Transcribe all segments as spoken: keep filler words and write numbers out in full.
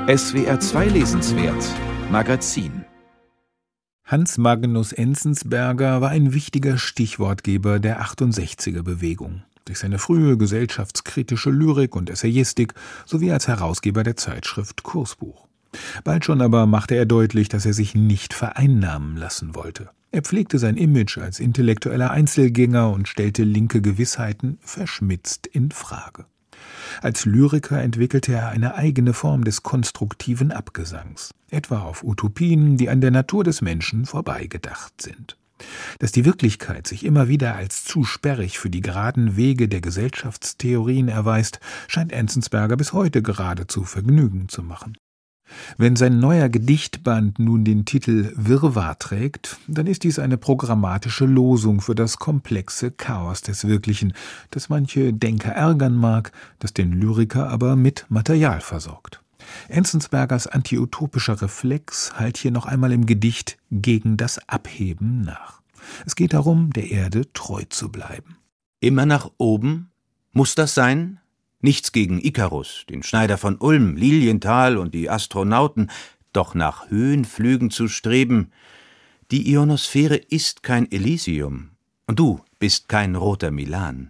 S W R zwei Lesenswert Magazin. Hans Magnus Enzensberger war ein wichtiger Stichwortgeber der achtundsechziger-Bewegung. Durch seine frühe gesellschaftskritische Lyrik und Essayistik sowie als Herausgeber der Zeitschrift Kursbuch. Bald schon aber machte er deutlich, dass er sich nicht vereinnahmen lassen wollte. Er pflegte sein Image als intellektueller Einzelgänger und stellte linke Gewissheiten verschmitzt in Frage. Als Lyriker entwickelte er eine eigene Form des konstruktiven Abgesangs, etwa auf Utopien, die an der Natur des Menschen vorbeigedacht sind. Dass die Wirklichkeit sich immer wieder als zu sperrig für die geraden Wege der Gesellschaftstheorien erweist, scheint Enzensberger bis heute geradezu Vergnügen zu machen. Wenn sein neuer Gedichtband nun den Titel Wirrwarr trägt, dann ist dies eine programmatische Losung für das komplexe Chaos des Wirklichen, das manche Denker ärgern mag, das den Lyriker aber mit Material versorgt. Enzensbergers antiutopischer Reflex hallt hier noch einmal im Gedicht gegen das Abheben nach. Es geht darum, der Erde treu zu bleiben. Immer nach oben? Muss das sein? Nichts gegen Ikarus, den Schneider von Ulm, Lilienthal und die Astronauten, doch nach Höhenflügen zu streben. Die Ionosphäre ist kein Elysium, und du bist kein roter Milan.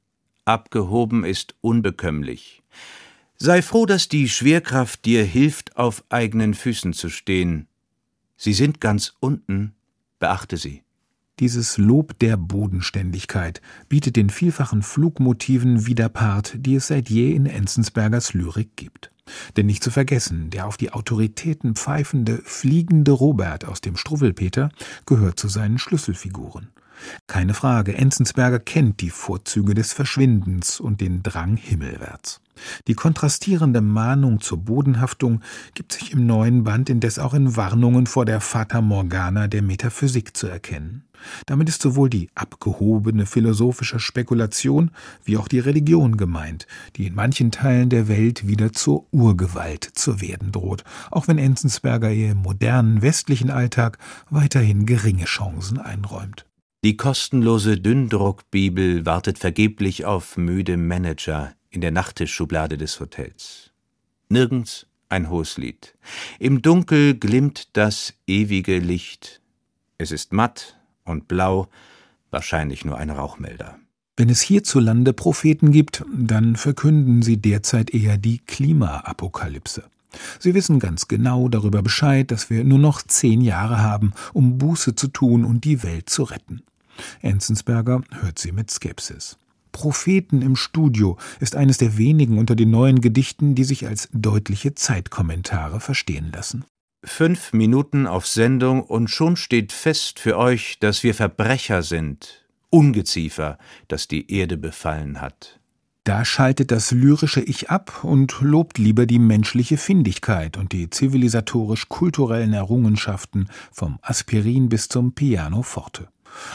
Abgehoben ist unbekömmlich. Sei froh, dass die Schwerkraft dir hilft, auf eigenen Füßen zu stehen. Sie sind ganz unten, beachte sie. Dieses Lob der Bodenständigkeit bietet den vielfachen Flugmotiven Widerpart, die es seit je in Enzensbergers Lyrik gibt. Denn nicht zu vergessen, der auf die Autoritäten pfeifende, fliegende Robert aus dem Struwwelpeter gehört zu seinen Schlüsselfiguren. Keine Frage, Enzensberger kennt die Vorzüge des Verschwindens und den Drang himmelwärts. Die kontrastierende Mahnung zur Bodenhaftung gibt sich im neuen Band indes auch in Warnungen vor der Fata Morgana der Metaphysik zu erkennen. Damit ist sowohl die abgehobene philosophische Spekulation wie auch die Religion gemeint, die in manchen Teilen der Welt wieder zur Urgewalt zu werden droht, auch wenn Enzensberger ihr im modernen westlichen Alltag weiterhin geringe Chancen einräumt. Die kostenlose Dünndruckbibel wartet vergeblich auf müde Manager in der Nachttischschublade des Hotels. Nirgends ein hohes Lied. Im Dunkel glimmt das ewige Licht. Es ist matt und blau, wahrscheinlich nur ein Rauchmelder. Wenn es hierzulande Propheten gibt, dann verkünden sie derzeit eher die Klimaapokalypse. Sie wissen ganz genau darüber Bescheid, dass wir nur noch zehn Jahre haben, um Buße zu tun und die Welt zu retten. Enzensberger hört sie mit Skepsis. Propheten im Studio ist eines der wenigen unter den neuen Gedichten, die sich als deutliche Zeitkommentare verstehen lassen. Fünf Minuten auf Sendung und schon steht fest für euch, dass wir Verbrecher sind, Ungeziefer, das die Erde befallen hat. Da schaltet das lyrische Ich ab und lobt lieber die menschliche Findigkeit und die zivilisatorisch-kulturellen Errungenschaften vom Aspirin bis zum Pianoforte.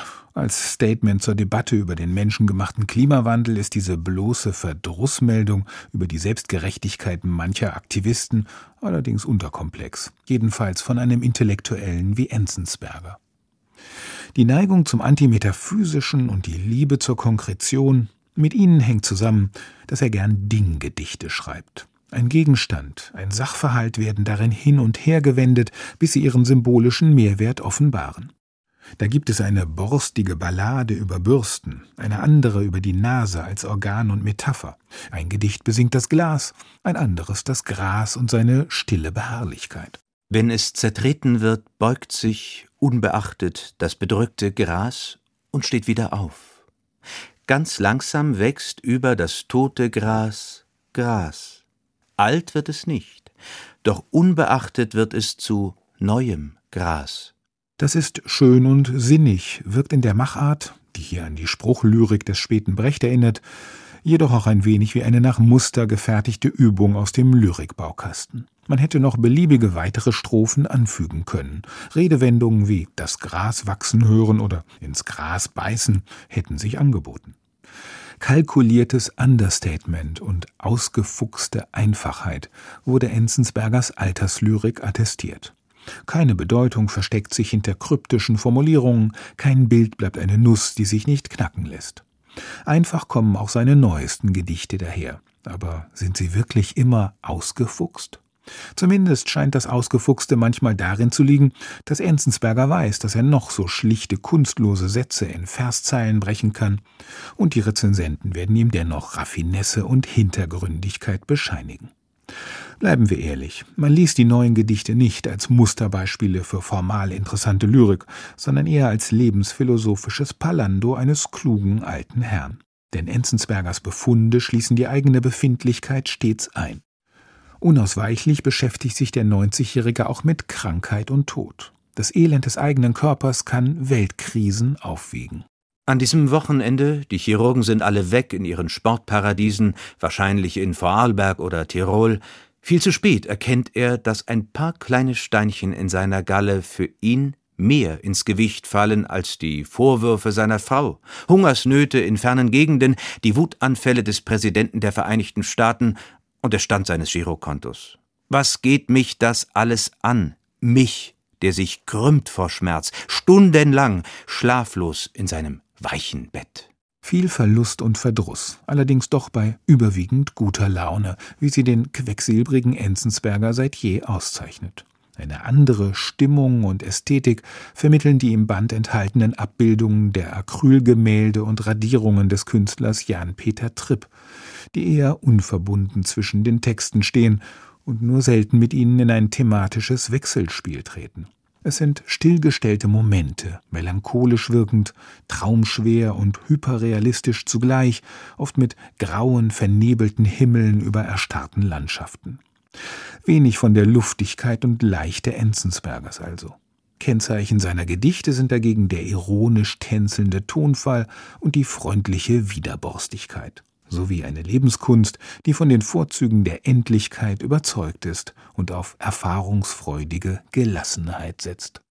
Als Statement zur Debatte über den menschengemachten Klimawandel ist diese bloße Verdrussmeldung über die Selbstgerechtigkeit mancher Aktivisten allerdings unterkomplex, jedenfalls von einem Intellektuellen wie Enzensberger. Die Neigung zum Antimetaphysischen und die Liebe zur Konkretion, mit ihnen hängt zusammen, dass er gern Dinggedichte schreibt. Ein Gegenstand, ein Sachverhalt werden darin hin und her gewendet, bis sie ihren symbolischen Mehrwert offenbaren. Da gibt es eine borstige Ballade über Bürsten, eine andere über die Nase als Organ und Metapher. Ein Gedicht besingt das Glas, ein anderes das Gras und seine stille Beharrlichkeit. Wenn es zertreten wird, beugt sich, unbeachtet, das bedrückte Gras und steht wieder auf. Ganz langsam wächst über das tote Gras Gras. Alt wird es nicht, doch unbeachtet wird es zu neuem Gras. Das ist schön und sinnig, wirkt in der Machart, die hier an die Spruchlyrik des späten Brecht erinnert, jedoch auch ein wenig wie eine nach Muster gefertigte Übung aus dem Lyrikbaukasten. Man hätte noch beliebige weitere Strophen anfügen können. Redewendungen wie das Gras wachsen hören oder ins Gras beißen hätten sich angeboten. Kalkuliertes Understatement und ausgefuchste Einfachheit wurde Enzensbergers Alterslyrik attestiert. Keine Bedeutung versteckt sich hinter kryptischen Formulierungen, kein Bild bleibt eine Nuss, die sich nicht knacken lässt. Einfach kommen auch seine neuesten Gedichte daher. Aber sind sie wirklich immer ausgefuchst? Zumindest scheint das Ausgefuchste manchmal darin zu liegen, dass Enzensberger weiß, dass er noch so schlichte, kunstlose Sätze in Verszeilen brechen kann, und die Rezensenten werden ihm dennoch Raffinesse und Hintergründigkeit bescheinigen. Bleiben wir ehrlich, man liest die neuen Gedichte nicht als Musterbeispiele für formal interessante Lyrik, sondern eher als lebensphilosophisches Pallando eines klugen alten Herrn. Denn Enzensbergers Befunde schließen die eigene Befindlichkeit stets ein. Unausweichlich beschäftigt sich der neunzigjährige auch mit Krankheit und Tod. Das Elend des eigenen Körpers kann Weltkrisen aufwiegen. An diesem Wochenende, die Chirurgen sind alle weg in ihren Sportparadiesen, wahrscheinlich in Vorarlberg oder Tirol, viel zu spät erkennt er, dass ein paar kleine Steinchen in seiner Galle für ihn mehr ins Gewicht fallen als die Vorwürfe seiner Frau, Hungersnöte in fernen Gegenden, die Wutanfälle des Präsidenten der Vereinigten Staaten und der Stand seines Girokontos. Was geht mich das alles an? Mich, der sich krümmt vor Schmerz, stundenlang schlaflos in seinem weichen Bett. Viel Verlust und Verdruss, allerdings doch bei überwiegend guter Laune, wie sie den quecksilbrigen Enzensberger seit je auszeichnet. Eine andere Stimmung und Ästhetik vermitteln die im Band enthaltenen Abbildungen der Acrylgemälde und Radierungen des Künstlers Jan-Peter Tripp, die eher unverbunden zwischen den Texten stehen und nur selten mit ihnen in ein thematisches Wechselspiel treten. Es sind stillgestellte Momente, melancholisch wirkend, traumschwer und hyperrealistisch zugleich, oft mit grauen, vernebelten Himmeln über erstarrten Landschaften. Wenig von der Luftigkeit und Leichte Enzensbergers also. Kennzeichen seiner Gedichte sind dagegen der ironisch tänzelnde Tonfall und die freundliche Widerborstigkeit, sowie eine Lebenskunst, die von den Vorzügen der Endlichkeit überzeugt ist und auf erfahrungsfreudige Gelassenheit setzt.